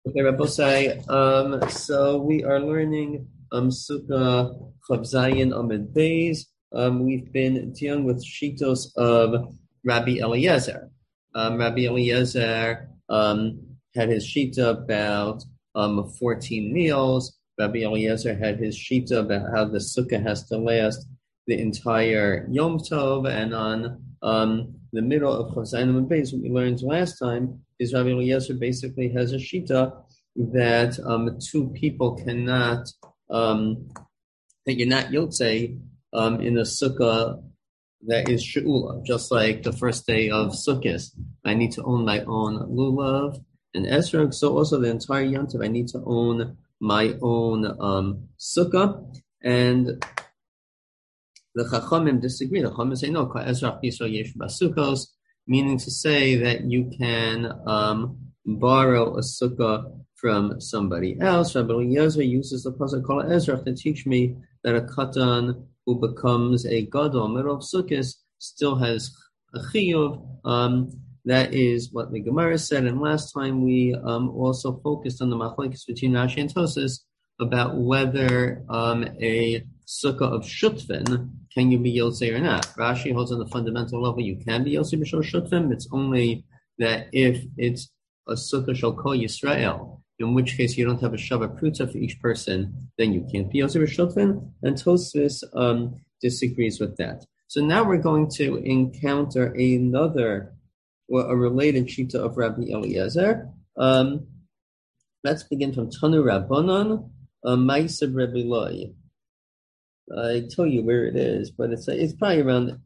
Okay, Rabosai. So we are learning Sukkah Chav Zayin Amid Beis. We've been dealing with shitos of Rabbi Eliezer. Rabbi Eliezer had his shita about 14 meals. Rabbi Eliezer had his shita about how the Sukkah has to last the entire Yom Tov, and on the middle of Chav Zayin Amid Beis, what we learned last time is Rabbi Eliezer basically has a shita that two people cannot, that you're not yotzei in a sukkah that is she'ula, just like the first day of Sukkot. I need to own my own lulav and esrog, so also the entire yontiv, I need to own my own sukkah, and the Chachamim disagree. The Chachamim say no, Ezra Yisrael Yesh Basukos, meaning to say that you can borrow a sukkah from somebody else. Rabbi Eliezer uses the pasuk Kol Ezra to teach me that a katan who becomes a gadol middle of sukkahs still has a chiyuv. That is what the Gemara said. And last time we also focused on the machlokes between Rashi and Tosas about whether a sukkah of shutfin, can you be yotzei or not? Rashi holds on the fundamental level you can be yotzei b'shul shutfin. It's only that if it's a sukkah shall call Yisrael, in which case you don't have a shava pruta for each person, then you can't be yotzei b'shul shutfin. And Tosfos disagrees with that. So now we're going to encounter another, a related shita of Rabbi Eliezer. Let's begin from Tanu Rabbanan, Ma'aseh Rabbi Eloi. I tell you where it is, but it's probably around.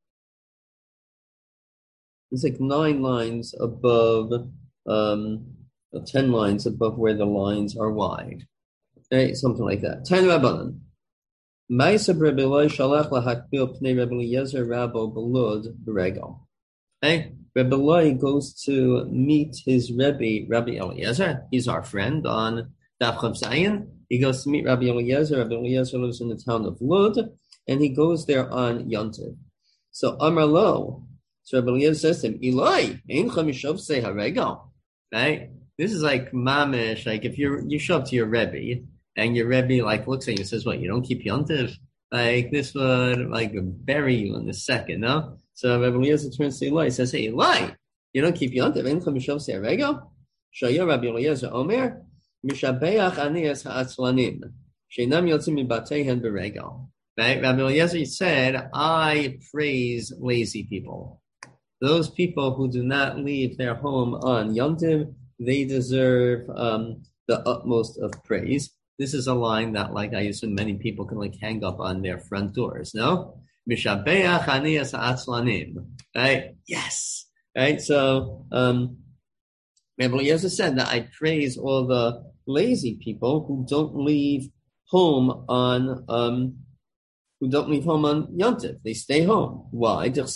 It's like 9 lines above, 10 lines above where the lines are wide, okay, something like that. Tanu Rabbanan, Ma'aseh Rabbi Eloi shalach lahakbil pnei Rabbi Eliezer Rabbo belud b'regel. Okay, Rabbi Eloi goes to meet his Rebbe, Rabbi Eliezer. He's our friend on Daf Chav Zayin. He goes to meet Rabbi Eliezer. Rabbi Eliezer lives in the town of Lud, and he goes there on Yontiv. So Amar Lo, so Rabbi Eliezer says to him, Eloi, ein chamishov say haregal. Right? This is like mamish, like if you show up to your Rebbe, and your Rebbe like looks at you and says, what, you don't keep Yontiv? Like this would like bury you in a second, no? So Rabbi Eliezer turns to Eloi, he says, hey Eloi, you don't keep Yontiv, ein chamishov say haregal? Shaya Rabbi Eliezer Omer, Mishabeach Anias Ha'atzlanim, Sheinam Yotzim Mibateihen Beregal. Right? Rabbi Eliezer said, I praise lazy people. Those people who do not leave their home on Yom Tov, they deserve the utmost of praise. This is a line that, like, I assume many people can like hang up on their front doors. No? Mishabeach Anias Ha'atzlanim. Right? Yes. Right? So, Rabbi Eliezer said that I praise all the lazy people who don't leave home on Yom Tov. They stay home. Why? The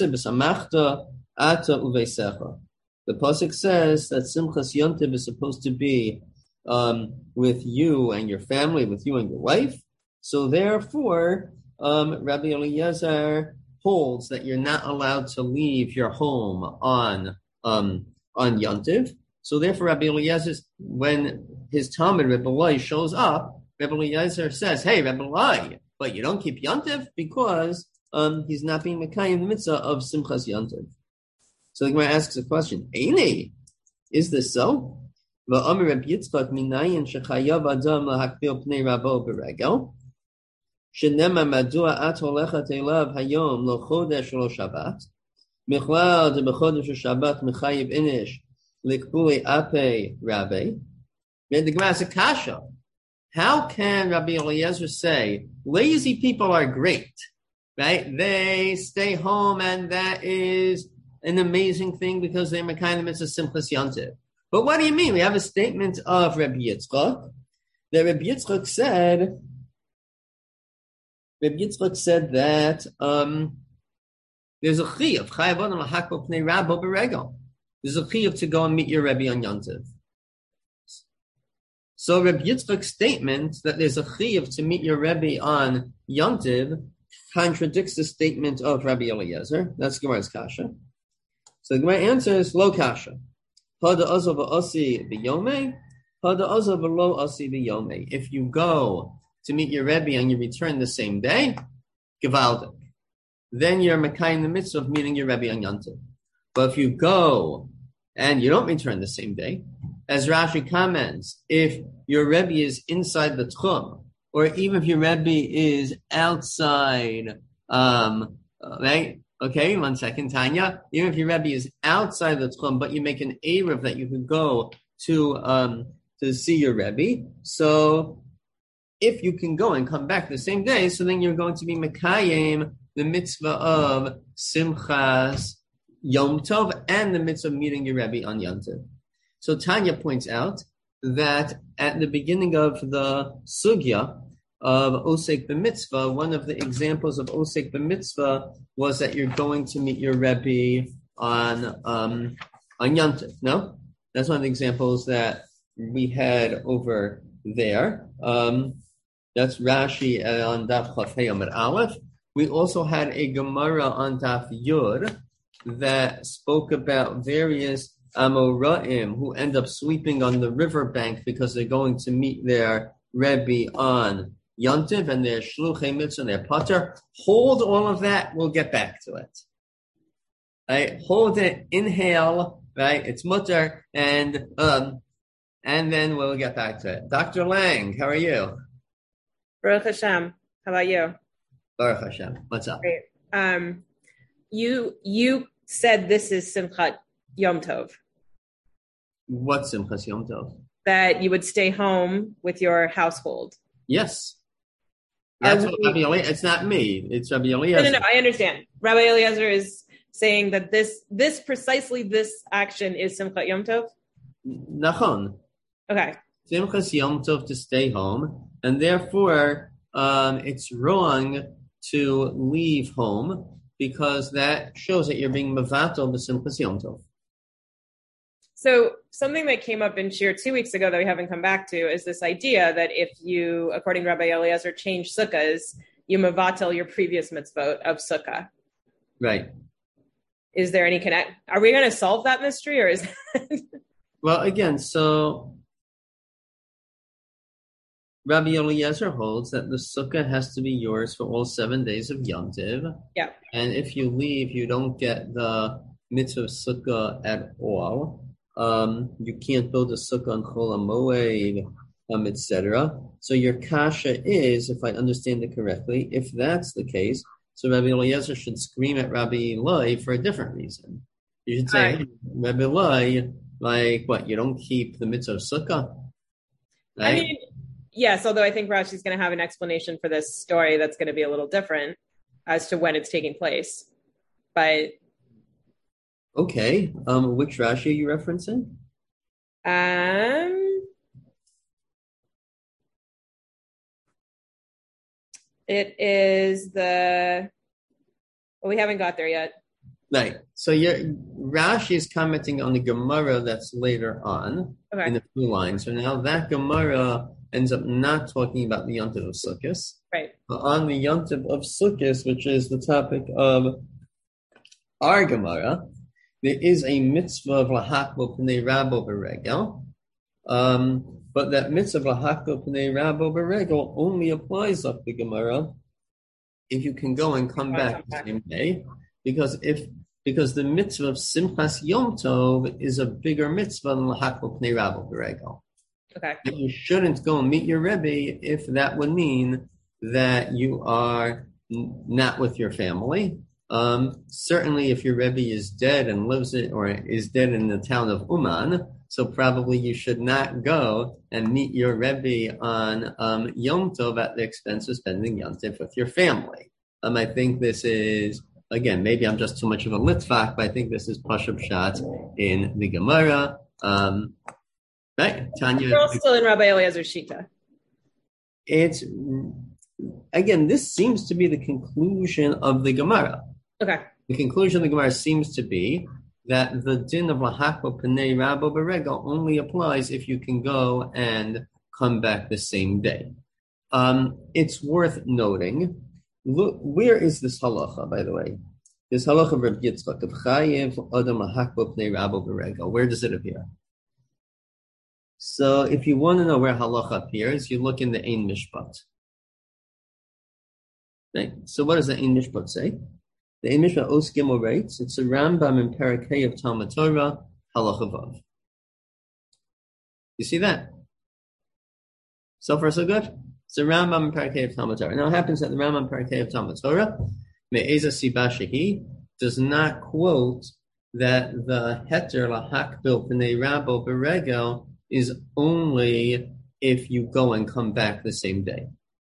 pasuk says that Simchas Yom Tov is supposed to be with you and your family, with you and your wife. So therefore, Rabbi Eliezer holds that you're not allowed to leave your home on Yom Tov. So therefore, Rabbi Eliezer, when his Talmud, Rabbi Eloi, shows up, Rabbi Eliezer says, hey, Rabbi Eloi, but you don't keep Yontiv because he's not being Mekayim the mitzvah of Simchas Yontiv. So the Gemara asks a question, Eini, is this so? V'omer Rabbi Yitzchak minayin shechayav adam lahakbil pnei rabo beregel, shenema madua at holechat elav hayom lo chodesh lo Shabbat, michlal de bechodesh Shabbat mechayiv inish, Likbuli ape Rabbi. The Gemara asks a kasha. How can Rabbi Eliezer say lazy people are great, right? They stay home, and that is an amazing thing because they're mekayim mitzvah simchas yontiv. But what do you mean? We have a statement of Rabbi Yitzchak that Rabbi Yitzchak said that there's a chiyuv chayav adam lahakol pnei rabo beregel. There's a chiyuv to go and meet your Rebbe on Yontiv. So Rabbi Yitzchak's statement that there's a chiyuv to meet your Rebbe on Yontiv contradicts the statement of Rabbi Eliezer. That's Gemara's kasha. So the Gemara answers, lo kasha. Hada azov v'asi b'yomei, If you go to meet your Rebbe and you return the same day, Givaldik, then you're Mekayim the mitzvah of meeting your Rebbe on Yantiv. But if you go and you don't return the same day, as Rashi comments, if your Rebbe is inside the Tchum, or even if your Rebbe is outside, right? Okay, 1 second, Tanya. Even if your Rebbe is outside the Tchum, but you make an Erev that you could go to see your Rebbe. So if you can go and come back the same day, so then you're going to be Mekayim, the mitzvah of Simchas Yom Tov, and the mitzvah of meeting your Rebbe on Yom Tov. So Tanya points out that at the beginning of the Sugya of Osek B'Mitzvah, one of the examples of Osek B'Mitzvah was that you're going to meet your Rebbe on Yom Tov. No? That's one of the examples that we had over there. That's Rashi on Daf Chaf Hey Amud Aleph. We also had a Gemara on Daf Yud that spoke about various Amoraim who end up sweeping on the riverbank because they're going to meet their Rebbe on Yontiv and their Shluchei Mitzvah and their Pater. Hold all of that. We'll get back to it. Right? Hold it. Inhale. Right? It's mutter, and then we'll get back to it. Dr. Lang, how are you? Baruch Hashem. How about you? Baruch Hashem. What's up? Great. You said this is Simchat Yom Tov. What's Simchas Yom Tov? That you would stay home with your household. Yes. That's what Rabbi Eliezer, it's not me. It's Rabbi Eliezer. No, I understand. Rabbi Eliezer is saying that this precisely this action is Simchat Yom Tov? Nachon. Okay. Simchas Yom Tov to stay home, and therefore it's wrong to leave home because that shows that you're being mevatel b'Simchas Yom Tov. So something that came up in Shir 2 weeks ago that we haven't come back to is this idea that if you, according to Rabbi Eliezer, change sukkahs, you mevatel your previous mitzvot of sukkah. Right. Is there any connect? Are we going to solve that mystery, or is? Well, again, so Rabbi Eliezer holds that the sukkah has to be yours for all 7 days of Yom Tov. Yeah. And if you leave, you don't get the mitzvah of sukkah at all. You can't build a sukkah on Chol HaMoed, etc. So your kasha is, if I understand it correctly, if that's the case, so Rabbi Eliezer should scream at Rabbi Eli for a different reason. You should say, hey, Rabbi Eli, like what? You don't keep the mitzvah of sukkah? Right? I mean, yes, although I think Rashi's going to have an explanation for this story that's going to be a little different as to when it's taking place. But okay, which Rashi are you referencing? It is we haven't got there yet. Right. So Rashi is commenting on the Gemara that's later on in a few lines. So now that Gemara ends up not talking about the Yontiv of Sukkot. Right. But on the Yontiv of Sukkot, which is the topic of our Gemara, there is a mitzvah of lahakbo p'nei rabo b'regel. But that mitzvah of lahakbo p'nei rabo b'regel only applies up the Gemara if you can go and come back the same day. Because the mitzvah of Simchas Yom Tov is a bigger mitzvah than lahakbo p'nei rabo b'regel. Okay. And you shouldn't go and meet your Rebbe if that would mean that you are not with your family. Certainly if your Rebbe is dead and is dead in the town of Uman, so probably you should not go and meet your Rebbe on Yom Tov at the expense of spending Yom Tov with your family. I think this is, again, maybe I'm just too much of a litvak, but I think this is Pashup Shat in the Gemara. Right, Tanya. We're all still in Rabbi Eliezer's Shita. It's, again, this seems to be the conclusion of the Gemara. Okay. The conclusion of the Gemara seems to be that the din of lahakbo p'nei rabo b'regel only applies if you can go and come back the same day. It's worth noting. Look, where is this halacha, by the way? This halacha of Reb Yitzchak of chayev adam lahakbo p'nei rabo b'regel. Where does it appear? So if you want to know where halacha appears, you look in the Ein Mishpat. Right? So what does the Ein Mishpat say? The Ein Mishpat Os Gimel writes, it's a Rambam in Perek Hey of Talmud Torah, halacha vav. You see that? So far, so good. It's a Rambam in Perek Hey of Talmud Torah. Now it happens that the Rambam in Perek Hey of Talmud Torah, Me'eza Siba Shehi, does not quote that the heter lahakbil p'nei rabo beregel is only if you go and come back the same day.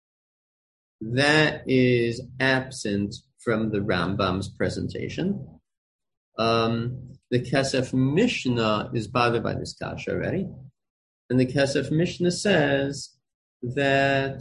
That is absent from the Rambam's presentation. The Kesef Mishnah is bothered by this kasha already. And the Kesef Mishnah says that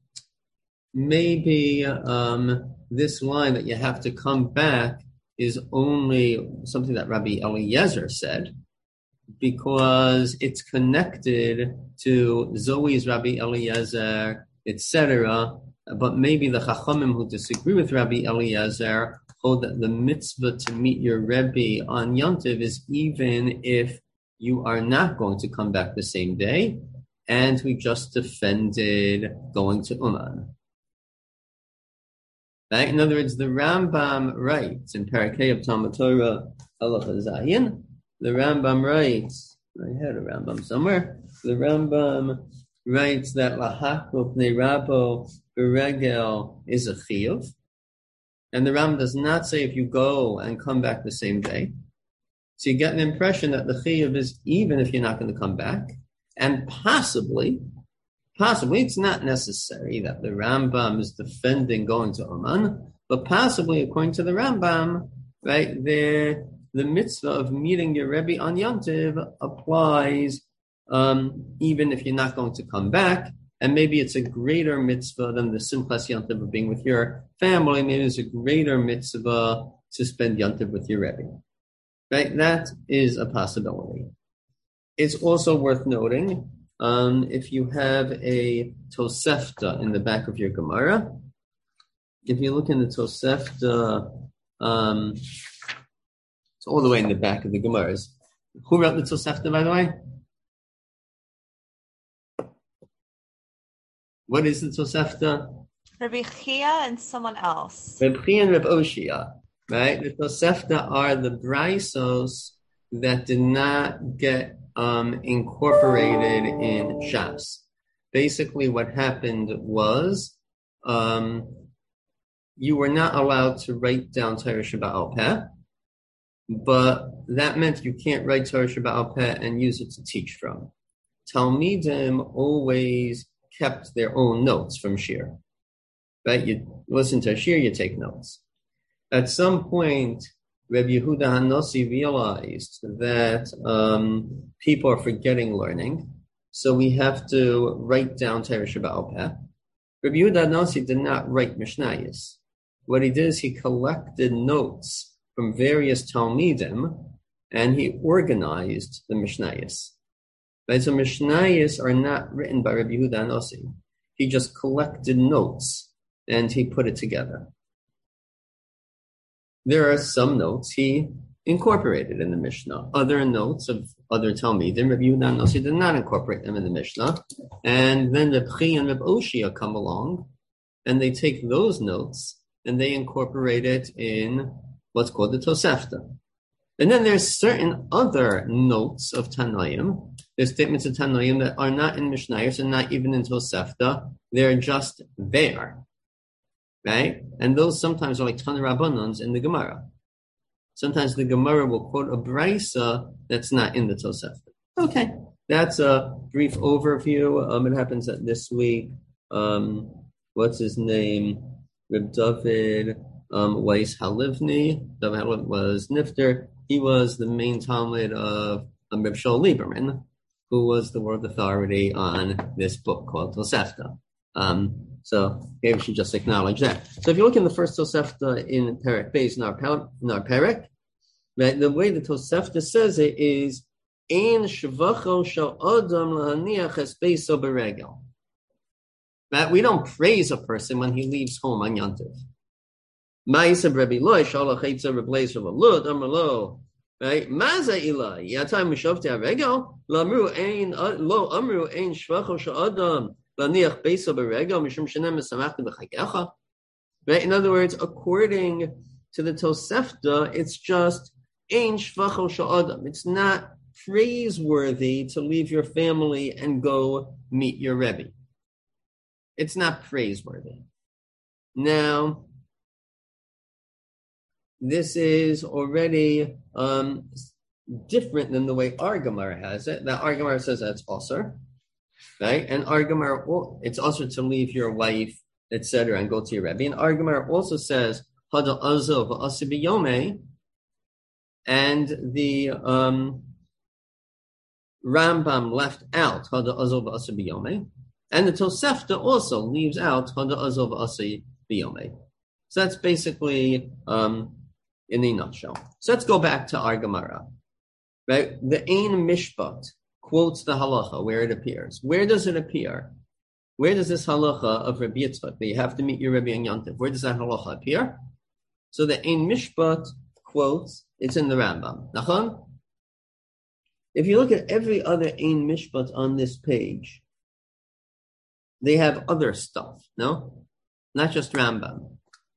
maybe this line that you have to come back is only something that Rabbi Eliezer said, because it's connected to Zoe's Rabbi Eliezer, etc. But maybe the Chachamim who disagree with Rabbi Eliezer hold that the mitzvah to meet your Rebbe on Yontiv is even if you are not going to come back the same day, and we just defended going to Uman. Right? In other words, the Rambam writes in Perek Hey of Talmud Torah, halacha zayin, the Rambam writes, I had a Rambam somewhere, the Rambam writes that lahakol pnei rabo beregel is a chiyuv, and the Rambam does not say if you go and come back the same day. So you get an impression that the chiyuv is even if you're not going to come back, and possibly it's not necessary that the Rambam is defending going to Oman, but possibly, according to the Rambam, right, the mitzvah of meeting your Rebbe on Yontiv applies even if you're not going to come back, and maybe it's a greater mitzvah than the Simchas Yontiv of being with your family. Maybe it's a greater mitzvah to spend Yontiv with your Rebbe. Right? That is a possibility. It's also worth noting, if you have a Tosefta in the back of your Gemara, if you look in the Tosefta, it's all the way in the back of the Gemaras. Who wrote the Tosefta, by the way? What is the Tosefta? Rabbi Chia and someone else. Rabbi Chia and Rabbi Oshia, right? The Tosefta are the braisos that did not get incorporated in Shas. Basically, what happened was you were not allowed to write down Torah Sheba'al Peh, but that meant you can't write Torah Sheba'al Peh and use it to teach from. Talmidim always kept their own notes from Shir. Right? You listen to a Shir, you take notes. At some point, Rabbi Yehuda HaNasi realized that people are forgetting learning, so we have to write down Torah Sheba'al Peh. Rabbi Yehuda HaNasi did not write Mishnayos. What he did is he collected notes from various Talmidim, and he organized the Mishnayos. Right? So Mishnayos are not written by Rabbi Yehuda HaNasi. He just collected notes, and he put it together. There are some notes he incorporated in the Mishnah. Other notes of other Talmidim, Rabbi Yehuda HaNasi did not incorporate them in the Mishnah. And then Rabbi Chia and Rabbi Oshia come along, and they take those notes, and they incorporate it in what's called the Tosefta. And then there's certain other notes of Tanoim. There's statements of Tanoim that are not in Mishnayos and not even in Tosefta. They're just there. Right? And those sometimes are like Tana Rabbanans in the Gemara. Sometimes the Gemara will quote a brisa that's not in the Tosefta. Okay, that's a brief overview. It happens that this week, what's his name? Reb David Weiss Halivni. David Halivni was Nifter. He was the main Talmud of Reb Shaul Lieberman, who was the world authority on this book called Tosefta. So maybe we should just acknowledge that. So if you look in the first Tosefta in Perek Beis in our Perek, right, the way the Tosefta says it is Ein shvacho shel adam lahaniach es beiso beregel. Right, we don't praise a person when he leaves home on Yontiv. Ma'aseh Rabbi Loi shalach eitza Rabbi Leizer v'lud amar lo Right? Maza ilai yatai mishavti aregel lamru ein lo amru ein shvacho shadam laniach beso beregel mishum shenem mesamachti b'chagecha. Right? In other words, according to the Tosefta, it's just ein shvacho shadam. It's not praiseworthy to leave your family and go meet your Rebbe. It's not praiseworthy. Now, this is already different than the way our Gemara has it. That our Gemara says that's osur, right? And our Gemara, it's osur to leave your wife, etc., and go to your Rebbe. And our Gemara also says hada azov v'asi b'yomei, and the Rambam left out hada azov v'asi b'yomei, and the Tosefta also leaves out hada azov v'asi b'yomei. So that's basically in a nutshell. So let's go back to our Gemara. Right? The Ein Mishpat quotes the halacha where it appears. Where does it appear? Where does this halacha of Rabbi Yitzchak, that you have to meet your Rebbe on Yontif, where does that halacha appear? So the Ein Mishpat quotes, it's in the Rambam. Nachon? If you look at every other Ein Mishpat on this page, they have other stuff, no? Not just Rambam.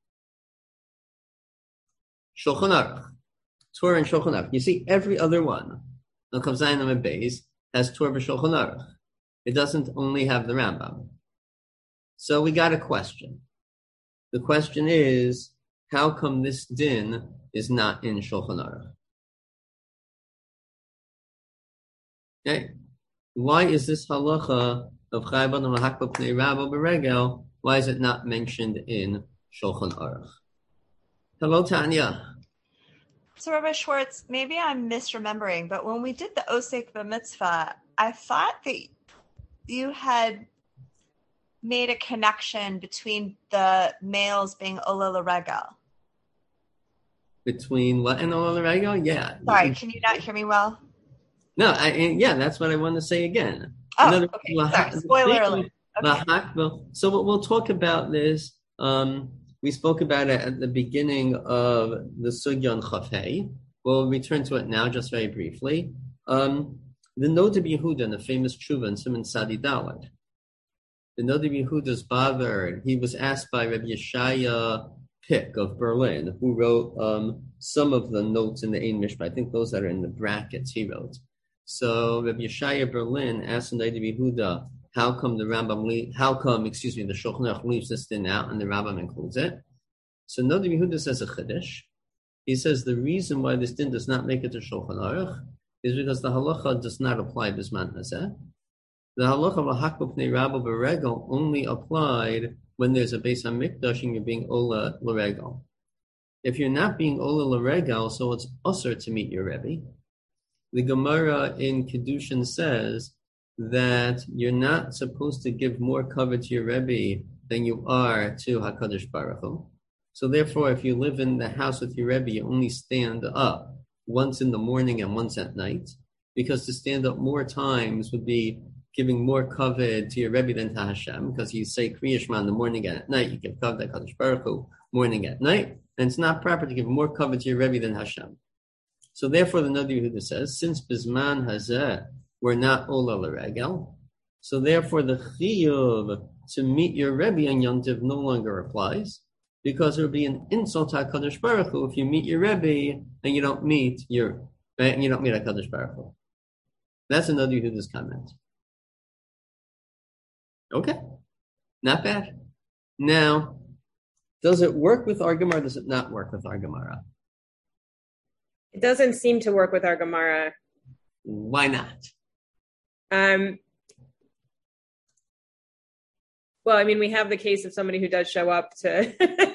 Shulchan Aruch, Torah and Shulchan Aruch. You see, every other one, the Chav Zayin Amud Beis, has Torah v'Shulchan Aruch. It doesn't only have the Rambam. So we got a question. The question is, how come this din is not in Shulchan Aruch? Okay. Why is this halacha of Chayei B'Adam L'Hakbah Pnei Rabo B'Regel, why is it not mentioned in Shulchan Aruch? Hello, Tanya. So, Rabbi Schwartz, maybe I'm misremembering, but when we did the Osek B'Mitzvah, I thought that you had made a connection between the males being Ola L'Regel. Between what and Ola L'Regel? Yeah. Sorry, can you not hear me well? No, that's what I want to say again. Oh, okay. Sorry. Spoiler alert. Okay. So we'll talk about this. We spoke about it at the beginning of the Sugya on Chaf Hei. We'll return to it now just very briefly. The Nodeb Yehuda, the famous Tshuva in Siman Sadi Dalet. The Nodeb Yehuda's father, he was asked by Rabbi Yeshaya Pick of Berlin, who wrote some of the notes in the Ein Mishpat. I think those that are in the brackets he wrote. So Rabbi Yeshaya Berlin asked the Nodeb Yehuda, how come the Shulchan Aruch leaves this din out and the Rambam includes it? So Nodeb Yehuda says a chiddush. He says the reason why this din does not make it to Shulchan Aruch is because the halacha does not apply bisman hazeh. The halacha of L'Hakbah Pnei Rabo B'Regel only applied when there's a Beis HaMikdash and you're being Ola L'Regel. If you're not being Ola L'Regel, so it's usher to meet your Rebbe. The Gemara in Kedushin says that you're not supposed to give more cover to your Rebbe than you are to HaKadosh Baruch Hu. So therefore, if you live in the house with your Rebbe, you only stand up once in the morning and once at night, because to stand up more times would be giving more cover to your Rebbe than to Hashem, because you say Kriya Shema in the morning and at night, you give cover to HaKadosh Baruch Hu morning and at night, and it's not proper to give more cover to your Rebbe than Hashem. So therefore, the Nodeb Yehuda says, since Bisman Hazeh, we're not Ola L'Regel, so therefore the Chiyuv to meet your Rebbe on Yom Tov no longer applies, because it would be an insult to HaKadosh Baruch Hu if you meet your Rebbe and you don't meet HaKadosh Baruch Hu. That's a Nodeb Yehuda's comment. Okay, not bad. Now, does it work with our Gemara? Does it not work with our Gemara? It doesn't seem to work with our Gemara. Why not? Well, I mean, we have the case of somebody who does show up to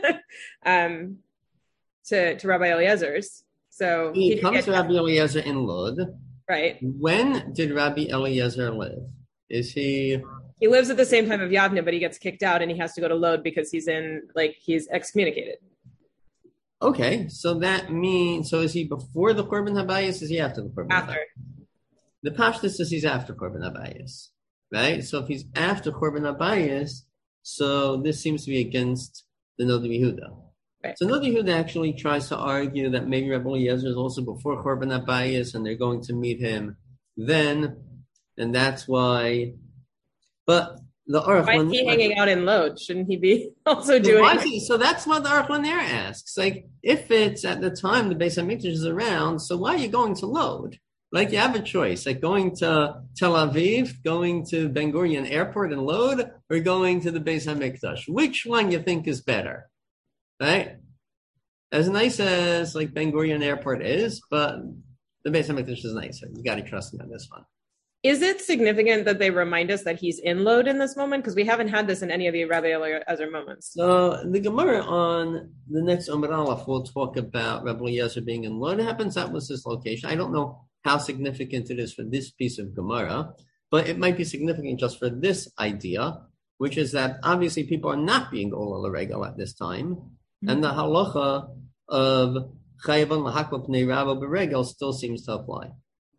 to Rabbi Eliezer's. So he comes to Rabbi Eliezer in Lod. Right. When did Rabbi Eliezer live? Is he? He lives at the same time of Yavne, but he gets kicked out and he has to go to Lod because he's excommunicated. Okay, so that means, so is he before the Korban Habayis? Is he after the Korban Habayis? After. The Pashtus says he's after Korban Habayis, right? So if he's after Korban Habayis, so this seems to be against the Nodeb Yehuda. Right. So Noda Yehuda actually tries to argue that maybe Rabbi Eliezer is also before Korban Abayis, and they're going to meet him then, and that's why. But the Aruch Why is he hanging out in Lod? Shouldn't he be also doing? So that's what the Aruch LaNer asks. Like, if it's at the time the Beis Hamikdash is around, so why are you going to Lod? Like, you have a choice, like going to Tel Aviv, going to Ben Gurion Airport and Lod, or going to the Beis Hamikdash. Which one you think is better, right? As nice as like Ben Gurion Airport is, but the Beis Hamikdash is nicer. You got to trust me on this one. Is it significant that they remind us that he's in Lod in this moment? Because we haven't had this in any of the Rabbi Eliezer moments. So the Gemara on the next Amud Aleph will talk about Rabbi Eliezer being in Lod. It happens that was his location. I don't know how significant it is for this piece of Gemara, but it might be significant just for this idea, which is that obviously people are not being Ola L'Regel at this time, and the halacha of Chayavan L'Hakla Pnei Rabo B'Regel still seems to apply.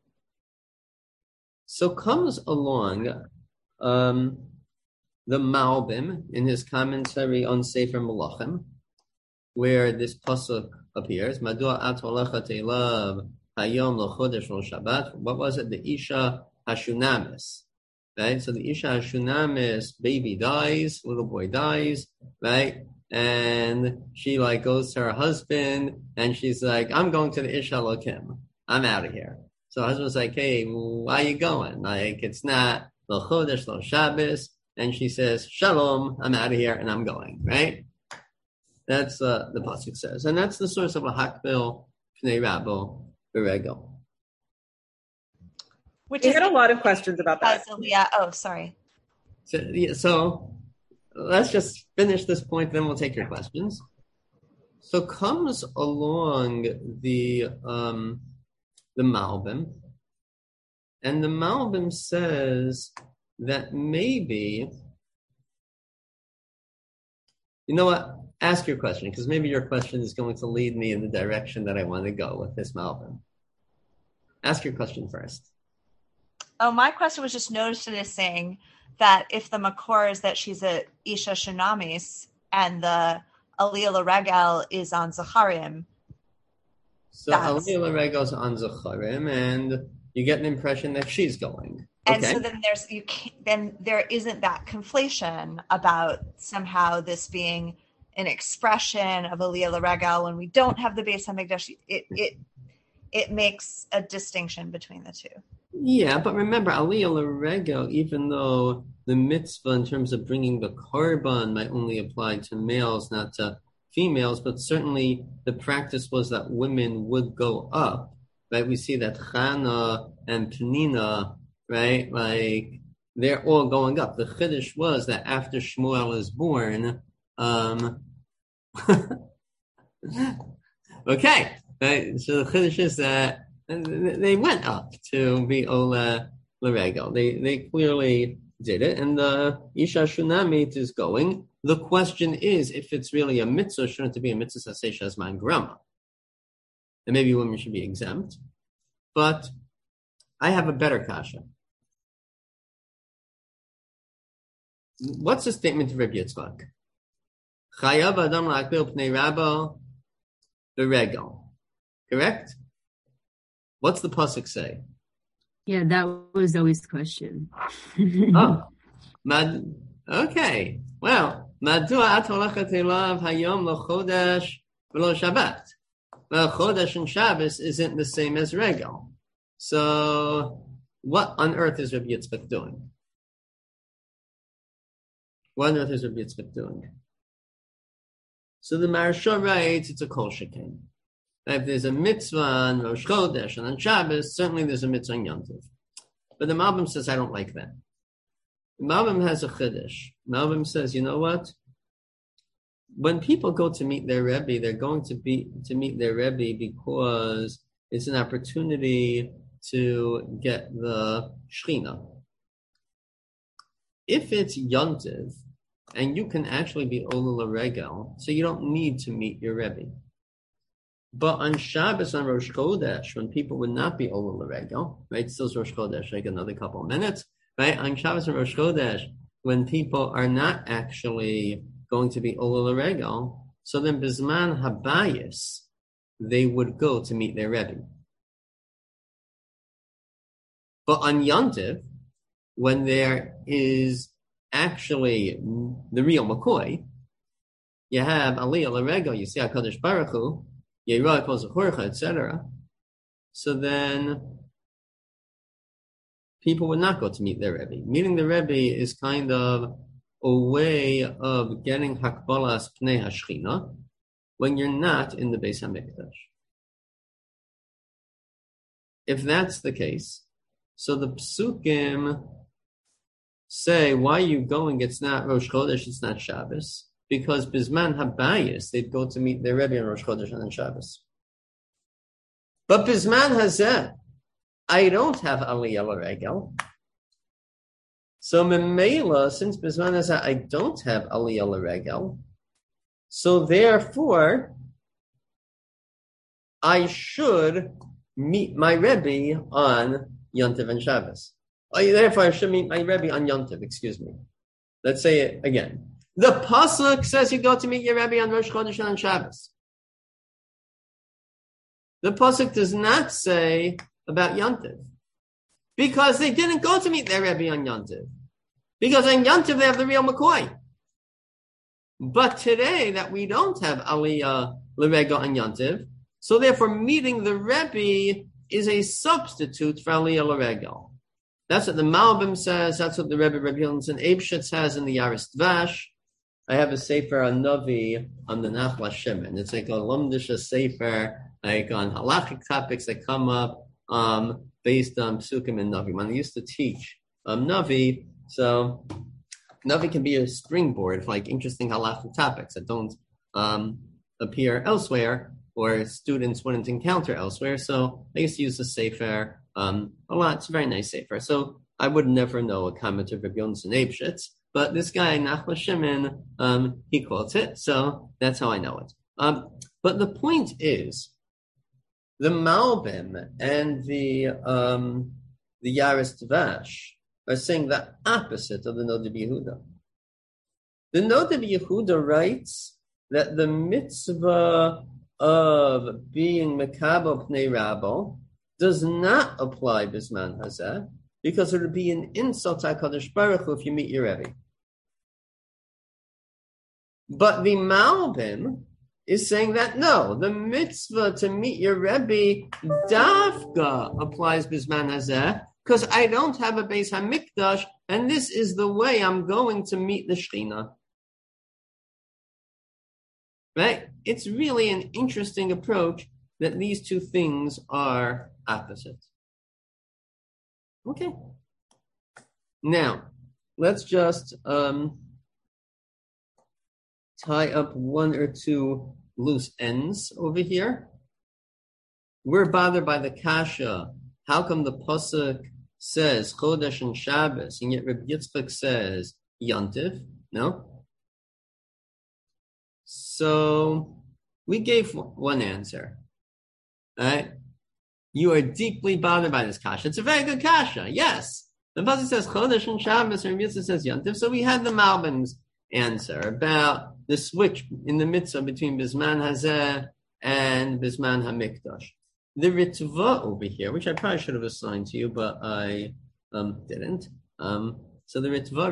So comes along the Malbim in his commentary on Sefer Melachim, where this pasuk appears. Madua at holecha teilav hayom l'chodesh Shabbat. What was it? The Isha Hashunamis, right? So the Isha Hashunamis baby dies, little boy dies, right? And she like goes to her husband, and she's like, "I'm going to the Isha Lokim. I'm out of here." So her husband's like, "Hey, why are you going? Like, it's not lo chodesh, lo Shabbos." And she says, "Shalom, I'm out of here and I'm going." Right? That's the pasuk says, and that's the source of a hakbil pnei rabo b'regel. Which we had a lot of questions about that. Yeah. Oh, sorry. So let's just finish this point, then we'll take your questions. So comes along the Malbim, and the Malbim says that maybe, you know what, ask your question, because maybe your question is going to lead me in the direction that I want to go with this Malbim. Ask your question first. Oh, my question was just noticed as saying that if the Makor is that she's a Isha Shunamis and the Aliyah L'Regel is on Zacharim. So Aliyah L'Regel is on Zacharim, and you get an impression that she's going. And so then there isn't that conflation about somehow this being an expression of Aliyah L'Regel when we don't have the Beis Hamikdash. It makes a distinction between the two. Yeah, but remember, Aliyah L'Regel, even though the mitzvah in terms of bringing the korban might only apply to males, not to females, but certainly the practice was that women would go up, right? We see that Chana and Penina, right? Like, they're all going up. The Chiddush was that after Shmuel is born, okay, right? So the Chiddush is that they went up to be Ola L'Regel. They clearly did it, and the Isha Shunamit is going. The question is, if it's really a mitzvah, shouldn't it be a mitzvah saseh shazman grama? And maybe women should be exempt. But I have a better kasha. What's the statement of Rabbi Yitzchak? Chayav adam la'akbil pnei rabo b'regel. Correct? What's the pasuk say? Yeah, that was always the question. Okay. Well, madua at holechet elav hayom l'chodesh v'lo Shabbat. Well, chodesh and Shabbos isn't the same as regel. So, what on earth is Rabbi Yitzchak doing? What on earth is Rabbi Yitzchak doing? So the Maharsha writes it's a kol sheken. If there's a mitzvah on Rosh Chodesh and on Shabbos, certainly there's a mitzvah on Yom Tov. But the Malbim says, I don't like that. The Malbim has a chiddush. Malbim says, you know what? When people go to meet their Rebbe, they're going to meet their Rebbe because it's an opportunity to get the Shechina. If it's Yom Tov, and you can actually be Ola L'Regel, so you don't need to meet your Rebbe. But on Shabbos, on Rosh Chodesh, when people would not be Ola L'Regel, right? Still Rosh Chodesh, like another couple of minutes, right? On Shabbos and Rosh Chodesh, when people are not actually going to be Ola L'Regel, So then Bizman Habayis, they would go to meet their Rebbe. But on Yontiv, when there is actually the real McCoy, you have Aliyah L'Regel, you see HaKadosh Baruch Hu, Yeirah Kol Zechorcha, etc. So then people would not go to meet their Rebbe. Meeting the Rebbe is kind of a way of getting Hakbalas Pnei HaShechina when you're not in the Beis HaMikdash. If that's the case, so the Psukim say, why are you going? It's not Rosh Chodesh, it's not Shabbos. Because Bizman Habayis, they'd go to meet their Rebbe on Rosh Chodesh and on Shabbos. But Bizman Hazeh, I don't have Aliyah L'Regel. So Memela, since Bizman Hazeh, I don't have Aliyah L'Regel, so therefore, I should meet my Rebbe on Yontiv and Shabbos. Therefore, I should meet my Rebbe on Yontiv, excuse me. Let's say it again. The Pasuk says you go to meet your Rebbe on Rosh Chodesh and on Shabbos. The Pasuk does not say about Yontiv. Because they didn't go to meet their Rebbe on Yontiv. Because on Yontiv they have the real McCoy. But today that we don't have Aliyah L'Regel on Yontiv, so therefore meeting the Rebbe is a substitute for Aliyah L'Regel. That's what the Malbim says. That's what the Rebbe Yonasan Eibshitz has in the Yaris Dvash. I have a sefer on Navi on the Nachla Shimon. It's like a Lumdisha sefer, like on halachic topics that come up based on Psukim and Navi. When I used to teach Navi, so Navi can be a springboard for like interesting halachic topics that don't appear elsewhere or students wouldn't encounter elsewhere. So I used to use the sefer a lot. It's a very nice sefer. So I would never know a comment of Rabbi Yonasan Eibshitz. But this guy, Nachla Shimon, he quotes it, so that's how I know it. But the point is, the Malbim and the Yaris Dvash are saying the opposite of the Nodeh Yehuda. The Nodeh Yehuda writes that the mitzvah of being Mekabel Pnei Rabbo does not apply Bizman Hazeh, because it would be an insult to HaKadosh Baruch Hu if you meet your Rebbe. But the Malbim is saying that no, the mitzvah to meet your Rebbe Davka applies Bizman Hazeh, because I don't have a Beis HaMikdash, and this is the way I'm going to meet the Shechina. Right? It's really an interesting approach that these two things are opposite. Okay. Now, let's just tie up one or two loose ends over here. We're bothered by the kasha. How come the pasuk says Chodesh and Shabbos, and yet Reb Yitzchak says Yontiv? No? So, we gave one answer. Right? You are deeply bothered by this kasha. It's a very good kasha, yes. The pasuk says Chodesh and Shabbos, and Reb Yitzchak says Yontiv. So we had the Malbim's answer about the switch in the mitzvah between Bizman Hazeh and Bizman HaMikdash. The Ritva over here, which I probably should have assigned to you, but I didn't. So the Ritva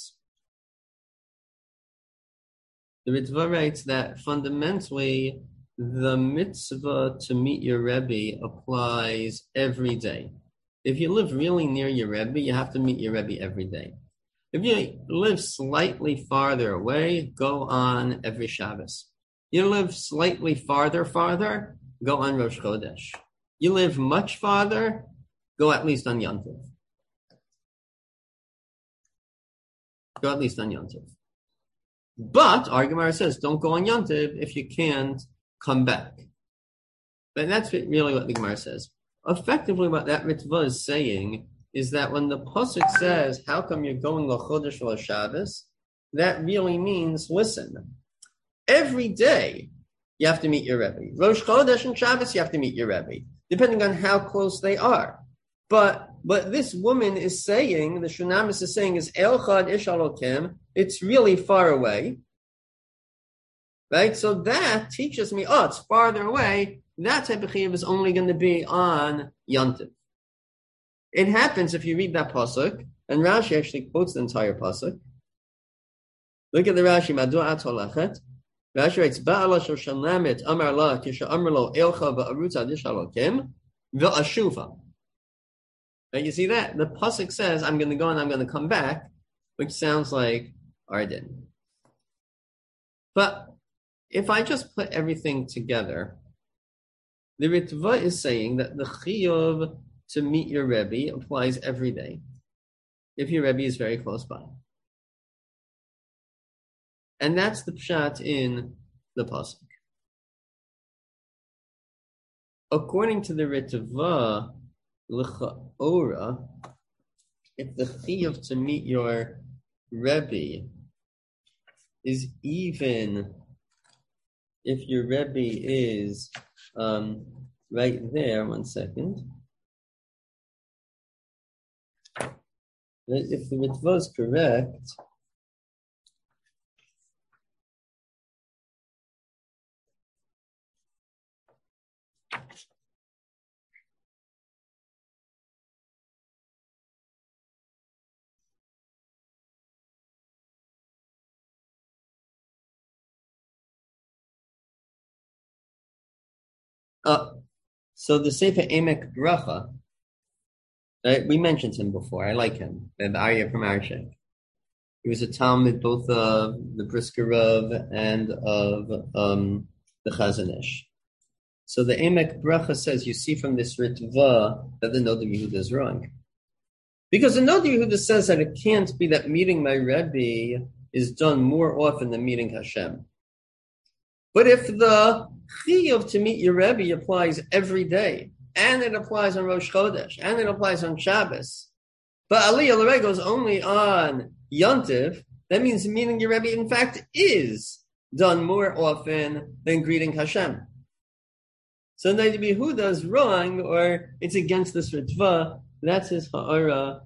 writes that fundamentally the mitzvah to meet your Rebbe applies every day. If you live really near your Rebbe, you have to meet your Rebbe every day. If you live slightly farther away, go on every Shabbos. You live slightly farther, go on Rosh Chodesh. You live much farther, go at least on Yontiv. Go at least on Yontiv. But, our Gemara says, don't go on Yontiv if you can't come back. But that's really what the Gemara says. Effectively, what that Ritva is saying is that when the pasuk says, how come you're going LaChodesh or Shabbos, that really means, listen, every day you have to meet your Rebbe. Rosh Chodesh and Shabbos, you have to meet your Rebbe, depending on how close they are. But this woman is saying, the Shunamis is saying, is El Chad Ish Alokim, it's really far away. right? So that teaches me, oh, it's farther away. That type of chiyuv is only going to be on Yontif. It happens if you read that pasuk, and Rashi actually quotes the entire pasuk. Look at the Rashi, Madu Atolachet. Rashi writes, Ba'ala Shoshanamit Amar La Kisha Amrlo Elcha Ba'arutza Dishalokim V'ashuva. Right, you see that? The pasuk says, I'm going to go and I'm going to come back, which sounds like Arden. But if I just put everything together, the Ritva is saying that the chiyuv to meet your Rebbe applies every day, if your Rebbe is very close by. And that's the pshat in the pasuk. According to the Ritva, l'cha'ora, if the chiyuv to meet your Rebbe is even if your Rebbe is right there, 1 second. If the Ritva is correct, so the Sefer Emek Bracha, we mentioned him before. I like him, the Aryeh from Arshek. He was a Talmud both of the Brisker Rav and of the Chazon Ish. So the Emek Bracha says, you see from this Ritva that the Noda Yehuda is wrong. Because the Noda Yehuda says that it can't be that meeting my Rebbe is done more often than meeting Hashem. But if the chiyuv to meet your Rebbe applies every day, and it applies on Rosh Chodesh, and it applies on Shabbos, but Aliyah L'Regel is only on Yontif, that means meeting your Rebbe, in fact, is done more often than greeting Hashem. So Noda Yehuda is wrong, or it's against this Ritva. That's his ha'ara.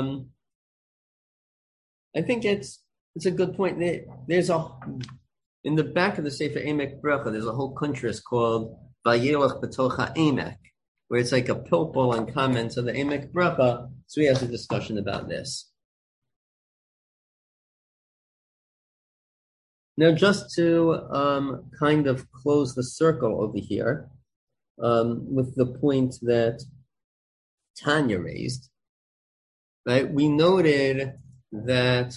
I think it's a good point. There's in the back of the Sefer Emek Bracha, there's a whole kuntras called Vayelach B'tocha Emek, where it's like a pilpul and comments of the Emek Bracha. So he has a discussion about this. Now, just to kind of close the circle over here, with the point that Tanya raised, right? We noted that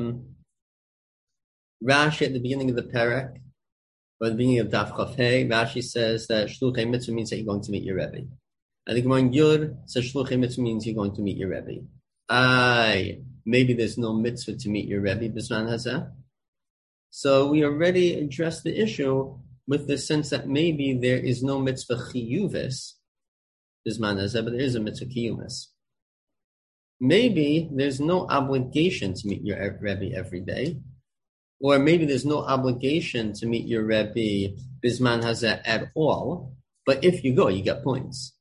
Rashi at the beginning of the parak, or at the beginning of Daf Chaf Hey, Rashi says that Shluchei Mitzvah means that you're going to meet your Rebbe. And the Gemara in Yud says Shluchei Mitzvah means you're going to meet your Rebbe. Maybe there's no mitzvah to meet your Rebbe, Bisman Hazeh. So we already addressed the issue with the sense that maybe there is no mitzvah chiyuvis, Bisman Hazeh, but there is a mitzvah kiyumis. Maybe there's no obligation to meet your Rebbe every day. Or maybe there's no obligation to meet your Rebbe Bisman Hazeh at all, but if you go, you get points.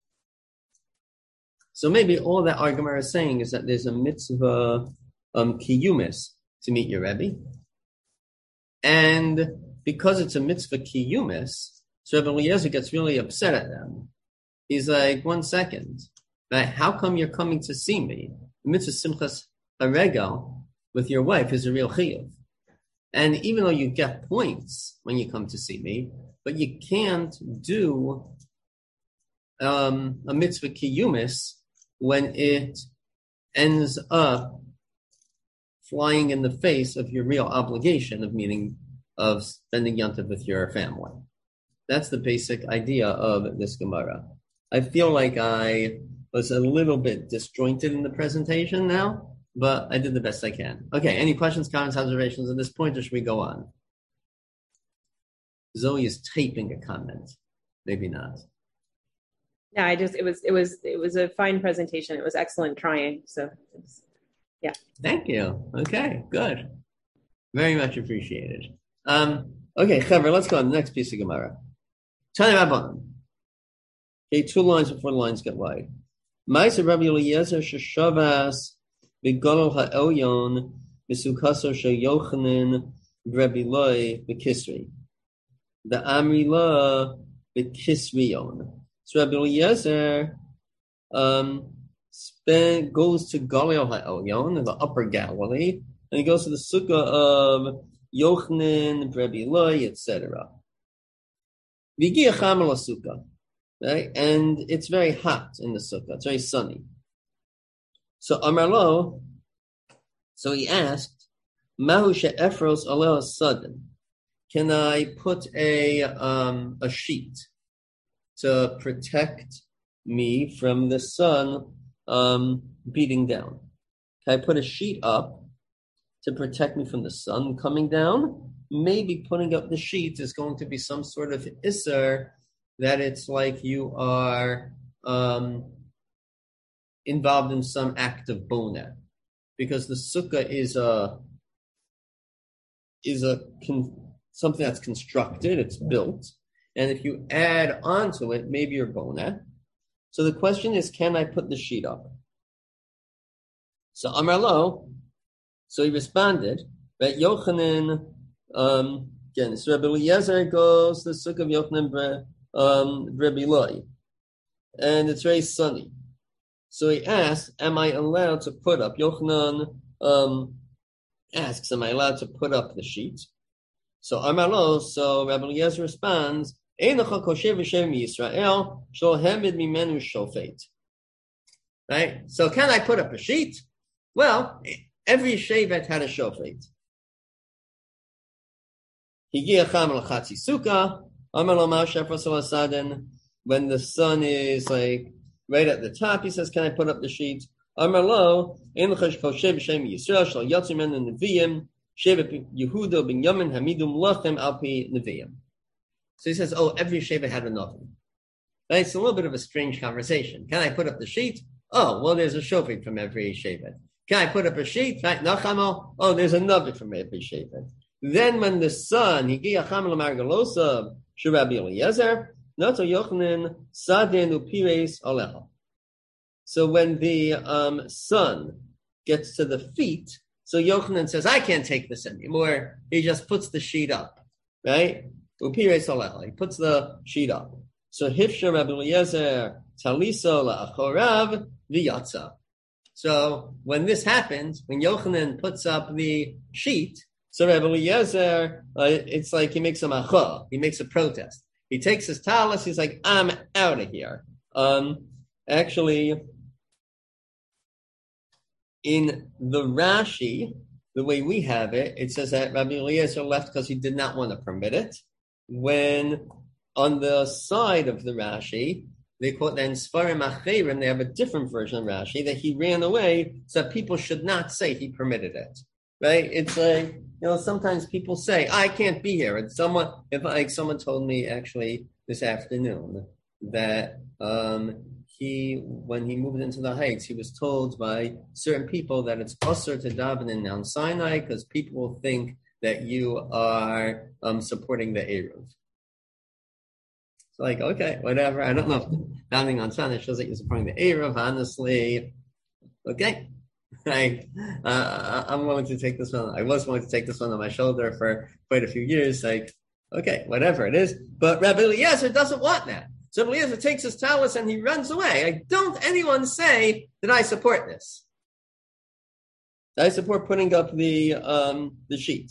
So maybe all that our Gemara is saying is that there's a mitzvah kiyumis to meet your Rebbe. And because it's a mitzvah kiyumis, so Rabbi Eliezer gets really upset at them. He's like, 1 second, right? How come you're coming to see me? The mitzvah simchas haregel with your wife is a real chiyuv. And even though you get points when you come to see me, but you can't do a mitzvah kiyumis when it ends up flying in the face of your real obligation of spending Yontif with your family. That's the basic idea of this Gemara. I feel like I was a little bit disjointed in the presentation now, but I did the best I can. Okay, any questions, comments, observations at this point, or should we go on? Zoe is typing a comment. Maybe not. No, it was a fine presentation. It was excellent trying. So, yeah. Thank you. Okay, good. Very much appreciated. Okay, Chaver, let's go on the next piece of Gemara. Tanya Rabbanan. Okay, 2 lines before the lines get wide. Ma'aser Rabbi Eliezer sheshavas v'golol ha'elyon misukaso sheyochanan Rebbe Loi Bekisri. The Amri La Bekisrion. So Rebbe Eliezer goes to Galil HaElyon, the upper Galilee, and he goes to the sukkah of Yochanan, Rebbe Loi, etc. Vigia Chamel sukkah, right? And it's very hot in the sukkah. It's very sunny. So Amarlo, so he asked, Mahu she'efros alel sudden. Can I put a sheet to protect me from the sun beating down? Can I put a sheet up to protect me from the sun coming down? Maybe putting up the sheet is going to be some sort of isser that it's like you are involved in some act of bona, because the sukkah is something that's constructed, it's built, and if you add onto it, maybe you're bona. So the question is, can I put the sheet up? So Amar Lo, so he responded that Yochanan, again, so Rebbe Eliezer goes to the sukkah of Yochanan Rebbe Loi, and it's very sunny. So he asks, am I allowed to put up? Yochanan asks, am I allowed to put up the sheet? So Amar Lo, so Rebbe Eliezer responds, Einocha kosher v'shem Yisrael, shol hemid mimenu shofet. Right? So can I put up a sheet? Well, every shevet had a shofet. Higia cham l'chatzi sukkah, Amar Lo ma shefros alasaden. When the sun is like right at the top, he says, can I put up the sheet? Amar Lo, Einocha kosher v'shem Yisrael, shol yatzu menu neviim, shevet Yehuda ben Yamin hamidum lachem al pi neviim. So he says, oh, every shevet had a navi. Right? It's a little bit of a strange conversation. Can I put up the sheet? Oh, well, there's a shofet from every shevet. Can I put up a sheet? Right? Nachamo? Oh, there's a navi from every shevet. Then when the sun, Higia Chamel Margalosa, Shurabi Eliezer, Nato Yochanan, Sadin Upires Aleha. So when the sun gets to the feet, so Yochanan says, I can't take this anymore. He just puts the sheet up. Right? He puts the sheet up. So Hifsha Rabbi Eliezer Taliso la'achorav v'yatza. So when this happens, when Yochanan puts up the sheet, so Rabbi Eliezer, it's like he makes a macha, he makes a protest. He takes his talis, he's like, I'm out of here. Actually, in the Rashi, the way we have it, it says that Rabbi Eliezer left because he did not want to permit it. When on the side of the Rashi, they quote that in Sfarim Acherim, they have a different version of Rashi, that he ran away so that people should not say he permitted it. Right? It's like, sometimes people say, I can't be here. And someone told me actually this afternoon that when he moved into the Heights, he was told by certain people that it's usher to daven in Mount Sinai because people will think that you are supporting the Eruv. It's like, okay, whatever. I don't know if davening on Sinai shows that you're supporting the Eruv. Honestly, okay. I'm willing to take this one. I was willing to take this one on my shoulder for quite a few years. Like, okay, whatever it is. But Rabbi Eliezer doesn't want that. So Rabbi Eliezer takes his talus and he runs away. Like, don't anyone say that I support this. I support putting up the sheet.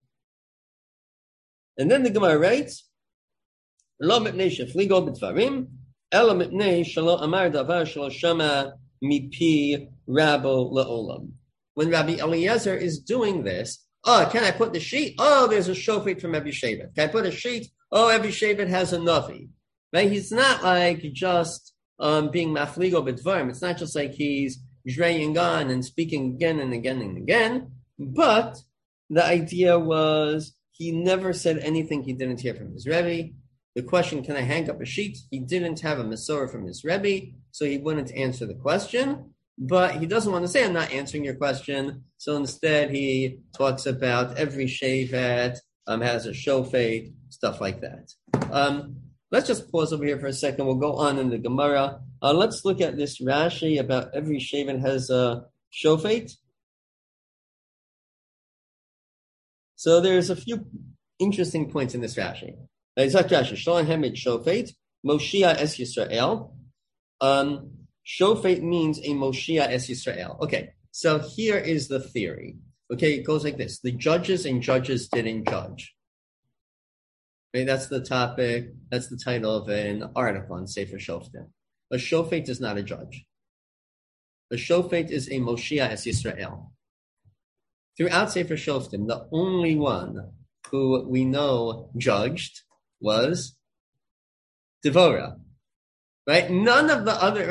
And then the Gemara writes, Lo mipnei shefligo b'dvarim, ela mipnei shelo amar davar shelo shama mipi rabo le'olam. When Rabbi Eliezer is doing this, can I put the sheet? Oh, there's a shofet from every shevet. Can I put a sheet? Oh, every shevet has a navi. Right? He's not like just being mafligo b'dvarim. It's not just like he's draying on and speaking again and again and again. But the idea was he never said anything he didn't hear from his Rebbe. The question, can I hang up a sheet? He didn't have a Masorah from his Rebbe, so he wouldn't answer the question. But he doesn't want to say, I'm not answering your question. So instead, he talks about every shevet has a shofet, stuff like that. Let's just pause over here for a second. We'll go on in the Gemara. Let's look at this Rashi about every shevet has a shofet. So there's a few interesting points in this Rashi. Shofet, Moshia es Yisrael. Shofet means a Moshia es Yisrael. Okay, so here is the theory. Okay, it goes like this. The judges and judges didn't judge. Okay, that's the topic. That's the title of an article on Sefer Shoftim. A Shofet is not a judge. A Shofet is a Moshia es Yisrael. Throughout Sefer Shoftim, the only one who we know judged was Devorah. Right? None of the other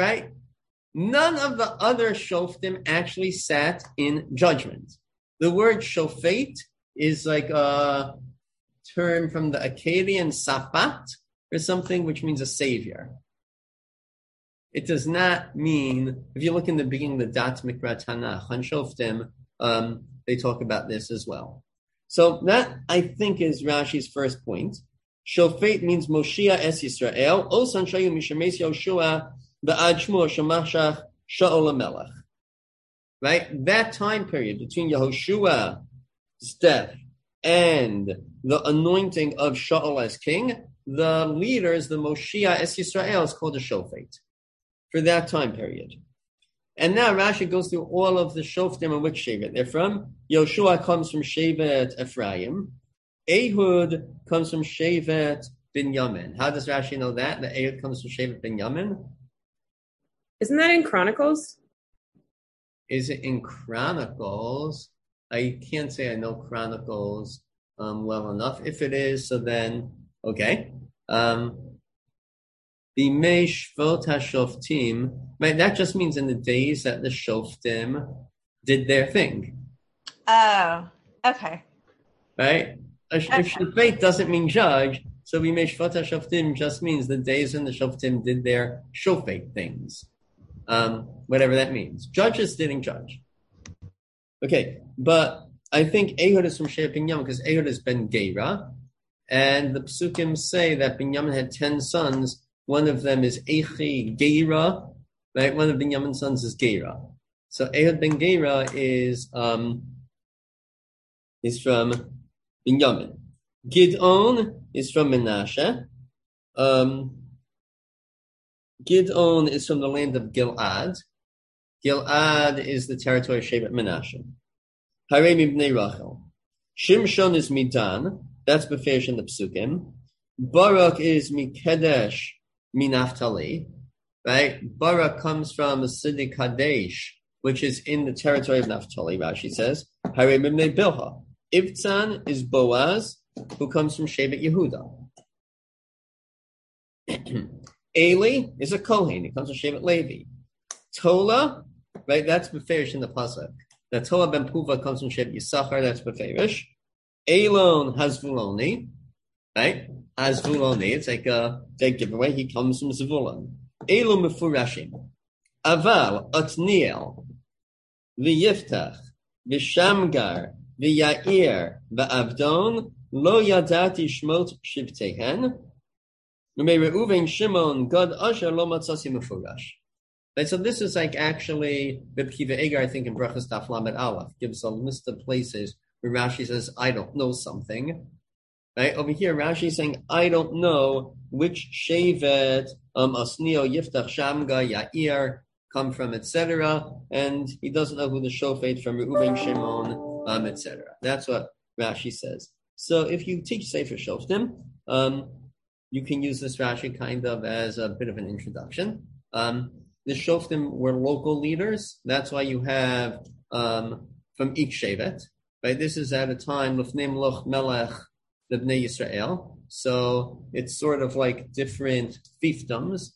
Shoftim actually sat in judgment. The word Shofet is like a term from the Akkadian Safat or something, which means a savior. It does not mean, if you look in the beginning of the Dat Mikra Tanakh on Shoftim, they talk about this as well. So that, I think, is Rashi's first point. Shofet means Moshia es Yisrael. Osan shayu mishemes Yoshua ba'ad Shmuel shemashach Shaul HaMelech. Right? That time period between Yehoshua's death and the anointing of Shaul as king, the leaders, the Moshia es Yisrael, is called a Shofet for that time period. And now Rashi goes through all of the Shoftim and which Shevet they're from. Yoshua comes from Shevet Ephraim. Ehud comes from Shevet Binyamin. How does Rashi know that? That Ehud comes from Shevet Binyamin? Isn't that in Chronicles? Is it in Chronicles? I can't say I know Chronicles well enough. If it is, so then, okay. Bimei Shvot HaShoftim, right? That just means in the days that the Shoftim did their thing. Oh, okay. Right? If Shofet doesn't mean judge, so Bimei Shvot HaShoftim just means the days when the Shoftim did their Shofet things. Whatever that means. Judges didn't judge. Okay, but I think Ehud is from Shevet Binyamin because Ehud is Ben Gera, and the Psukim say that Binyamin had 10 sons. One of them is Echi Gera, right? One of Binyamin's sons is Gera. So Ehud ben Gera is from Binyamin. Gidon is from Menashe. Gidon is from the land of Gilad. Gilad is the territory of Shevet Menashe. Harem ibnei Rachel. Shimshon is Midan. That's Befesh in the Psukim. Barak is Mikedesh Minaftali, right? Barak comes from Sidi Kadesh, which is in the territory of Naphtali, Rashi says. Harem ibnei Bilha. Ivtzan is Boaz, who comes from Shevet Yehuda. Eli is a Kohen, he comes from Shevet Levi. Tola, right, that's Beferish in the Pasuk. The Tola ben Puva comes from Shevet Yisachar, that's Beferish. Elon Hazvuloni, right? Hazvuloni, it's like a dead giveaway. He comes from Zvulun. Elu Mefurashim. Aval, Otniel, V'yiftach, V'shamgar, V'yair, V'avdon, Lo Yadati Shmot Shivtehen, Reuven Shimon, Gad Asher Lo Matzasi Mefurash. Right, so this is like actually, Reb Kiva Eger, I think in Brachas Daf Lamed Aleph, gives a list of places where Rashi says, I don't know something. Right? Over here, Rashi is saying, I don't know which Shevet, Osnio, Yiftach, Shamga, Yair come from, etc. And he doesn't know who the Shofet from Reuven, Shimon, etc. That's what Rashi says. So if you teach Sefer Shoftim, you can use this Rashi kind of as a bit of an introduction. The Shoftim were local leaders. That's why you have from each Shevet. Right? This is at a time Lefnei Meloch Melech the Bnei Yisrael. So it's sort of like different fiefdoms.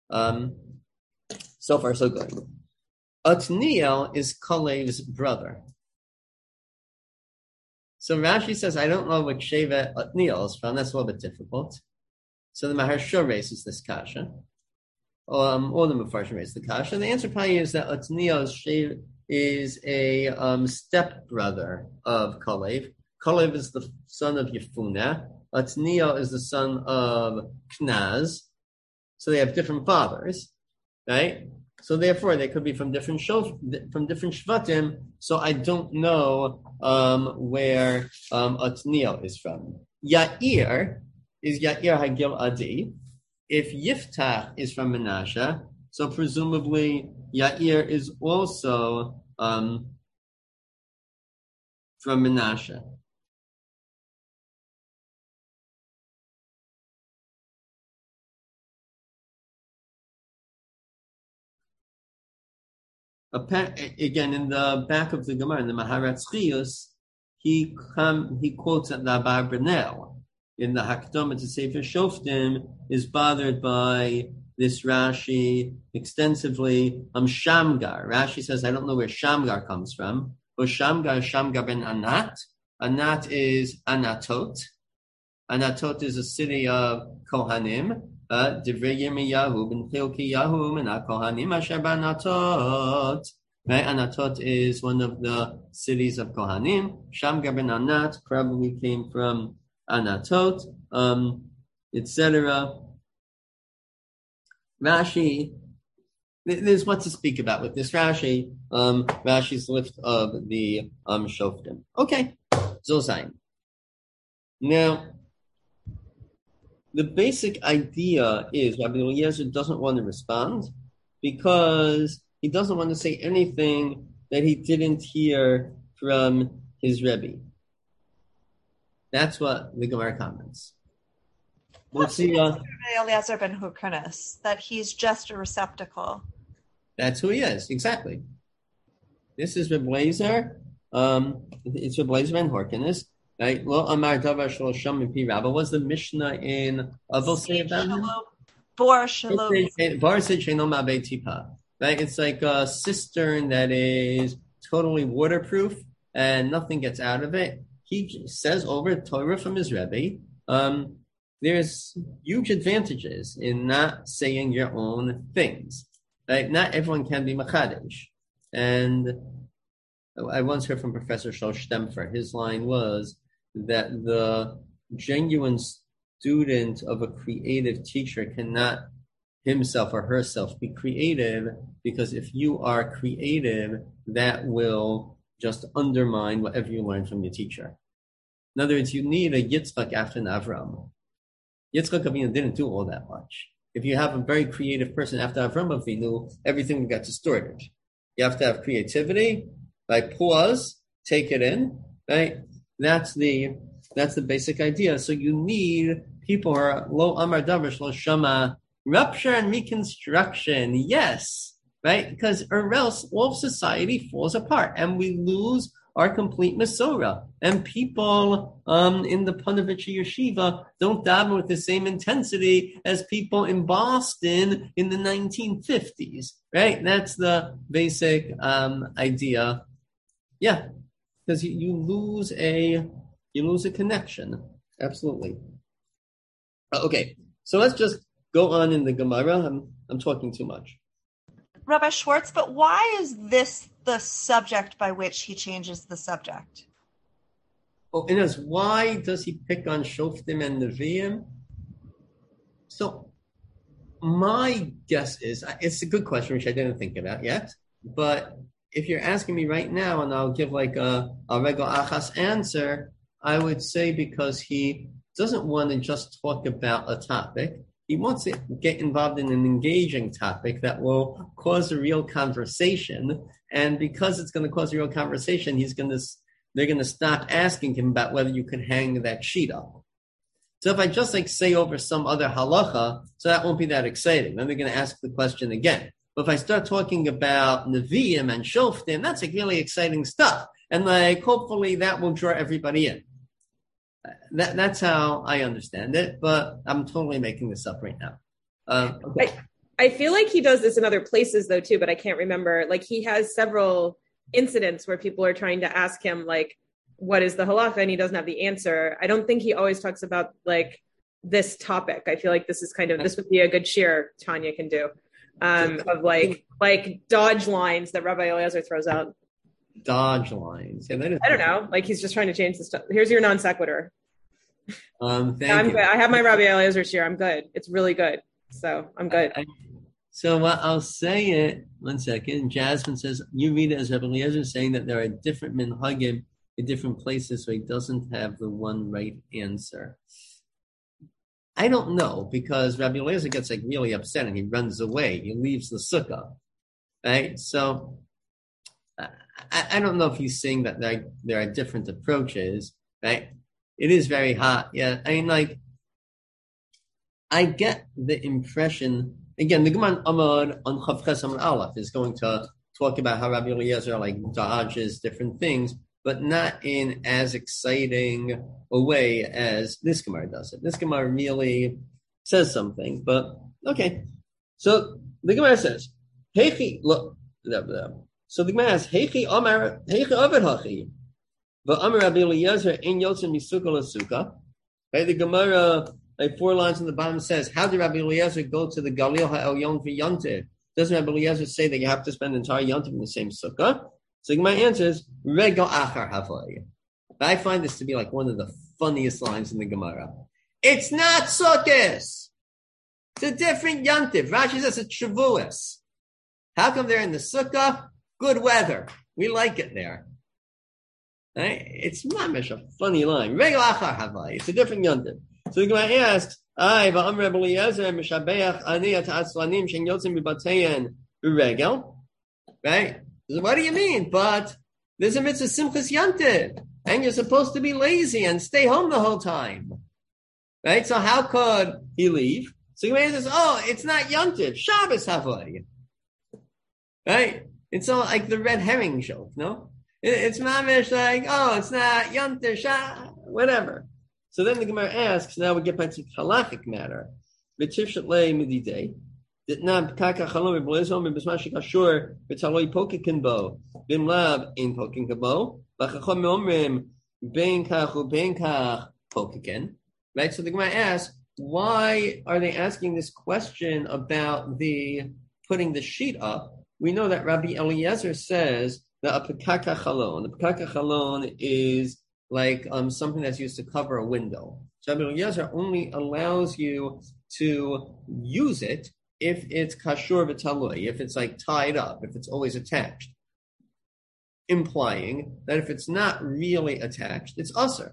So far, so good. Otniel is Kalev's brother. So Rashi says, I don't know what Shevet Otniel is from. That's a little bit difficult. So the Maharsha raises this kasha. All the Mefarshim raise the kasha. And the answer probably is that Otniel is a stepbrother of Kalev. Kalev is the son of Yefuneh. Otniel is the son of Knaz. So they have different fathers, right? So therefore, they could be from different shvatim. So I don't know where Otniel is from. Yair is Yair Hagil Adi. If Yiftach is from Menashe, so presumably Yair is also from Menashe. Again, in the back of the Gemara, in the Maharat Chiyus, he quotes that Rabbi Brunel in the Hakdama to Sefer Shoftim is bothered by this Rashi extensively. Shamgar. Rashi says, I don't know where Shamgar comes from, but Shamgar is Shamgar ben Anat. Anat is Anatot. Anatot is a city of Kohanim. Divrei Yirmiyahu ben Chilkiyahu min Kohanim asher b'Anatot. Right, Anatot is one of the cities of Kohanim. Shamgar ben Anat probably came from Anatot, etc. Rashi, there's what to speak about with this Rashi. Rashi's lift of the Shoftim. Okay, Zosain. Now, the basic idea is Rabbi Eliezer doesn't want to respond because he doesn't want to say anything that he didn't hear from his Rebbe. That's what the Gemara comments. We'll see. Eliezer ben Hurkanis, that he's just a receptacle. That's who he is, exactly. This is Reb Eliezer. It's Reb Eliezer ben Hurkanis. Right? Lo amar davar shelo sham pi Rabba. What's the Mishnah in Avos say about him? Bar shalom. Bar sheino ma'abei tipa. Right? It's like a cistern that is totally waterproof and nothing gets out of it. He says over Torah from his Rebbe, there's huge advantages in not saying your own things. Right? Not everyone can be Machadesh. And I once heard from Professor Shlomo Stemfer, his line was that the genuine student of a creative teacher cannot himself or herself be creative, because if you are creative, that will just undermine whatever you learn from your teacher. In other words, you need a Yitzchak after an Avram. Yitzchak Avinu didn't do all that much. If you have a very creative person after Avram Avinu, everything got distorted. You have to have creativity, like pause, take it in, right? That's the basic idea. So you need people who are lo amar davar shelo shama, rupture and reconstruction. Yes, right? Because or else all of society falls apart and we lose our complete Masorah. And people in the Panovich Yeshiva don't daven with the same intensity as people in Boston in the 1950s, right? That's the basic idea. Yeah, because you lose a connection. Absolutely. Okay, so let's just go on in the Gemara. I'm talking too much. Rabbi Schwartz, but why is this the subject by which he changes the subject? Oh, and why does he pick on Shoftim and Nevi'im? So my guess is, it's a good question, which I didn't think about yet, but if you're asking me right now, and I'll give like a regal achas answer, I would say because he doesn't want to just talk about a topic. He wants to get involved in an engaging topic that will cause a real conversation. And because it's going to cause a real conversation, they're going to stop asking him about whether you can hang that sheet up. So if I just say over some other halacha, so that won't be that exciting. Then they're going to ask the question again. But if I start talking about Nevi'im and Shoftim, that's really exciting stuff. And hopefully that will draw everybody in. That's how I understand it, but I'm totally making this up right now. Okay. I feel like he does this in other places though too, but I can't remember. He has several incidents where people are trying to ask him what is the halacha, and he doesn't have the answer. I don't think he always talks about this topic. I feel like this is this would be a good shir Tanya can do of dodge lines that Rabbi Eliezer throws out. Dodge lines. Yeah, I don't know. He's just trying to change the stuff. Here's your non sequitur. Thank I'm you. good. I have my Rabbi Eliezer shir. I'm good. It's really good. So I'm good. So I'll say it. 1 second. Jasmine says, you read it as Rabbi Eliezer saying that there are different minhagim in different places, so he doesn't have the one right answer. I don't know, because Rabbi Eliezer gets like really upset and he runs away. He leaves the sukkah, right? So I don't know if he's saying that there are different approaches, right? It is very hot. Yeah, I mean, like, I get the impression, again, the Gemara Amar on Chav Ches Amar Aleph is going to talk about how Rabbi Eliezer like dodges different things, but not in as exciting a way as this Gemara does it. This Gemara really says something, but okay. So the Gemara says, Heichi, look, so the Gemara says, Heichi Amar, Heichi Ovid Hachi, but Amar Rabbi Eliezer in Yotzim Misukkah LaSukkah. Okay, the Gemara, like 4 lines on the bottom, says, how did Rabbi Eliezer go to the Galil HaElyon for Yontiv? Doesn't Rabbi Eliezer say that you have to spend the entire Yontiv in the same sukkah? So my answer is, Regal Achar Havai. But I find this to be like one of the funniest lines in the Gemara. It's not Sukkos. It's a different Yontiv. Rashi says it's Shavuos. How come they're in the sukkah? Good weather. We like it there. Right? It's mamish, a funny line. Regal Achar Havai. It's a different Yontiv. So the Gemara asks, "Ay, va'am Rabbi Eliezer mishabeach ani at atzlanim shen yotzim mibatein uregel." Right? So what do you mean? But there's a mitzvah simchas yantiv, and you're supposed to be lazy and stay home the whole time. Right? So how could he leave? So the Gemara says, "Oh, it's not yantiv, Shabbos havai." Right? It's all like the red herring joke, no? It's mamish like, oh, it's not yantiv, whatever. So then the Gemara asks, now we get back to the halachic matter. V'tifshatlei mididei. Ditnam kaka chalom v'blezom v'bismashi kashur v'taloi pokikin bo. Bimlab in pokikin bo. V'chachom me'omrim bein kach u'bein kach pokikin. Right? So the Gemara asks, why are they asking this question about the putting the sheet up? We know that Rabbi Eliezer says that a pekaka chalon. A pekaka chalon is like something that's used to cover a window. So Rabbi Eliezer only allows you to use it if it's kashur v'talui, if it's like tied up, if it's always attached. Implying that if it's not really attached, it's usher.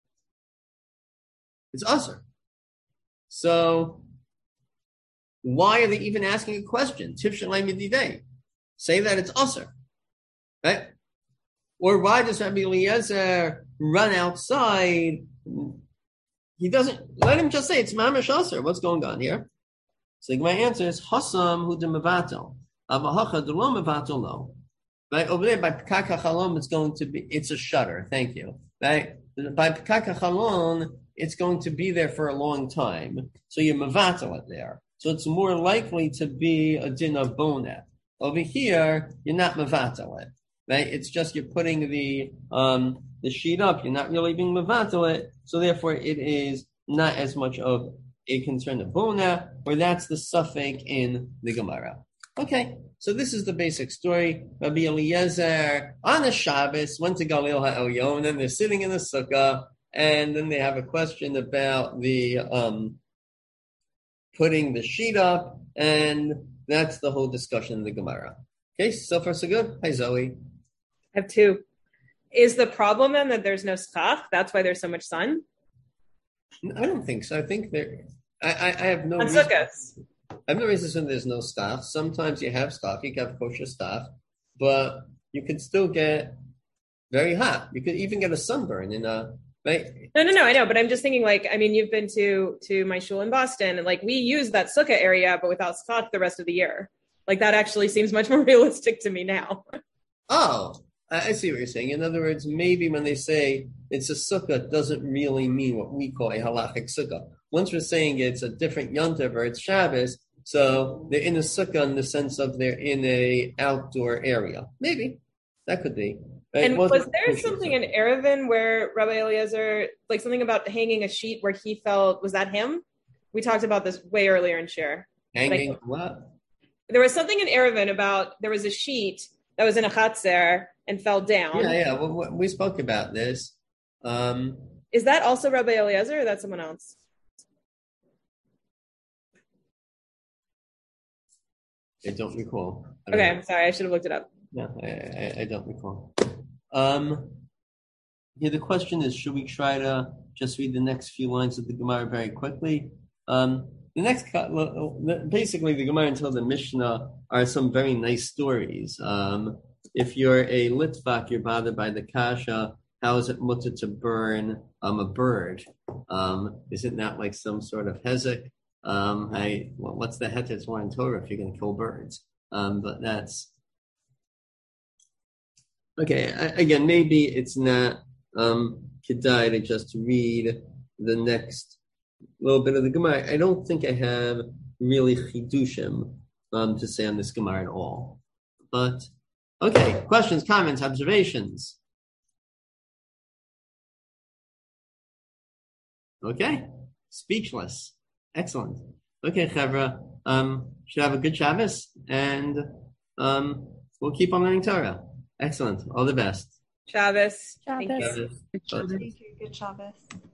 It's usher. So why are they even asking a question? Tifshalei mididei. Say that it's usher. Right? Or why does Rabbi Eliezer run outside? He doesn't, let him just say it's mamash aser. What's going on here? So my answer is Hasam hu de mevatel. Avahacha de lo mevatel no. Right? Over there by Pekaka Chalon, it's going to be, it's a shutter. Thank you. Right? By Pekaka Chalon, it's going to be there for a long time. So you mevatel it there. So it's more likely to be a din of bonat. Over here, you're not mevatel it. Right? It's just you're putting the sheet up. You're not really being mevatel it, so therefore it is not as much of a concern of bona, or that's the suffix in the Gemara. Okay, so this is the basic story. Rabbi Eliezer on a Shabbos went to Galil HaElyon, and then they're sitting in the sukkah, and then they have a question about the putting the sheet up, and that's the whole discussion in the Gemara. Okay, so far so good. Hi Zoe. I have 2. Is the problem then that there's no schach? That's why there's so much sun? I don't think so. I think I have no reason. I have no reason to assume there's no staff. Sometimes you have staff. You can have kosher staff, but you can still get very hot. You could even get a sunburn in a, right? No, I know, but I'm just thinking like, I mean, you've been to my shul in Boston, and like we use that sukkah area, but without schach the rest of the year. Like that actually seems much more realistic to me now. Oh, I see what you're saying. In other words, maybe when they say it's a sukkah, it doesn't really mean what we call a halachic sukkah. Once we're saying it's a different yontiv or it's Shabbos, so they're in a sukkah in the sense of they're in a outdoor area. Maybe. That could be. Right? And was there something in Erevin where Rabbi Eliezer, like something about hanging a sheet where he felt, was that him? We talked about this way earlier in Shir. Hanging what? There was something in Erevin about, there was a sheet that was in a chatzer and fell down. Yeah. Well, we spoke about this. Is that also Rabbi Eliezer or that's someone else? I don't recall. Okay, I'm sorry. I should have looked it up. No, I don't recall. The question is, should we try to just read the next few lines of the Gemara very quickly? Basically, the Gemara until the Mishnah are some very nice stories. If you're a Litvak, you're bothered by the kasha. How is it mutter to burn a bird? Is it not like some sort of hezek? What's the heter Torah in Torah if you're going to kill birds? But that's okay. Again, maybe it's not kedai to just read the next little bit of the Gemara. I don't think I have really chidushim to say on this Gemara at all. But okay, questions, comments, observations. Okay, speechless. Excellent. Okay, Chevra, should have a good Shabbos, and we'll keep on learning Torah. Excellent. All the best. Shabbos. Shabbos. Thank you. Shabbos. Thank you. Good Shabbos.